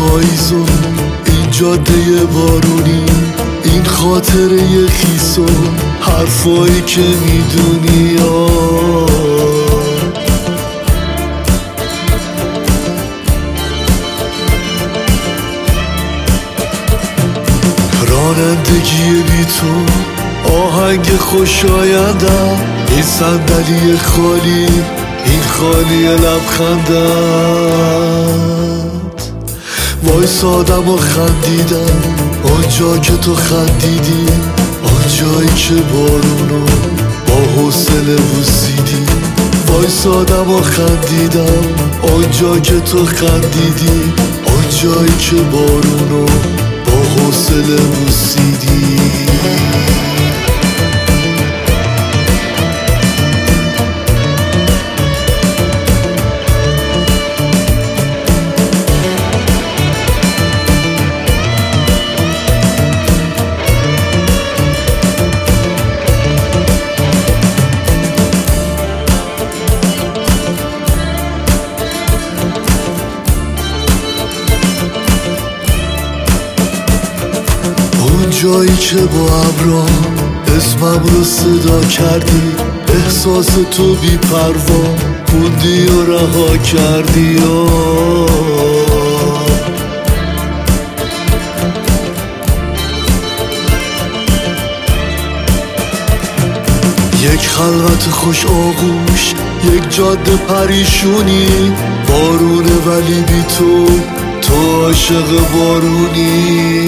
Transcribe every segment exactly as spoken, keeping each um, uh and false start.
پاییزو، این جاده بارونی، این خاطره خیسو، حرفایی که میدونی. رانندگی بی تو، آهنگ خوشایندم، این صندلی خالی، این خالی لبخندت. وایسادم و خندیدم اونجا که تو خندیدی، اونجایی که بارونو با حوصله بوسیدی. وایسادم و خندیدم اونجا که تو خندیدی، اونجایی که بارونو با حوصله بوسیدی. جایی که با ابرا اسمم رو صدا کردی، احساس تو بی پروا موندی و رها کردی. یک خلوت خوش آغوش، یک جاده پریشونی، بارونه ولی بی تو، تو عاشق بارونی.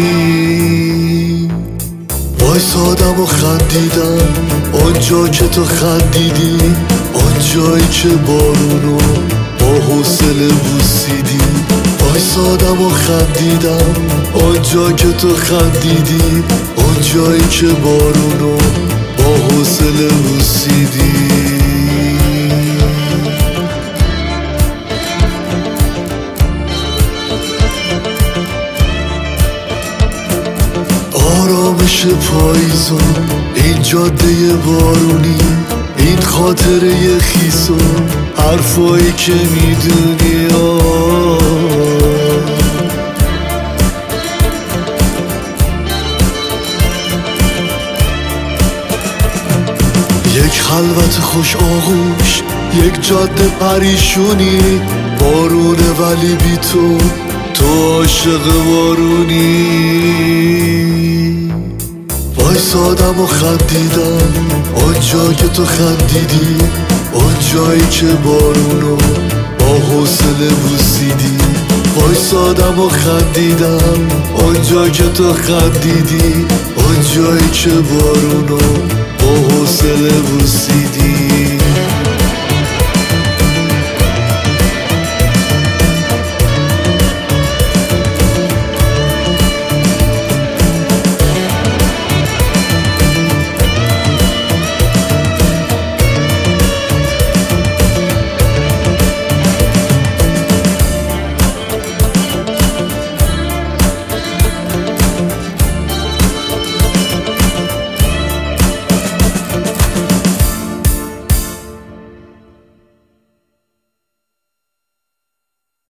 وایسادم و خندیدم اونجا که تو خندیدی، اونجایی که بارونو با حوصله بوسیدی. وایسادم و خندیدم اونجا که تو خندیدی، اونجایی که بارونو با حوصله بوسیدی. آرامش پاییزو، این جاده بارونی، این خاطره خیسو، حرفایی که میدونی. یک خلوت خوش آغوش، یک جاده پریشونی، بارونه ولی بی تو، تو عاشق بارونی. وایسادم و خندیدم اونجا که تو خندیدی، اونجایی که بارونو با حوصله بوسیدی. وایسادم و خندیدم اونجا که تو خندیدی، اونجایی که بارونو با حوصله بوسیدی.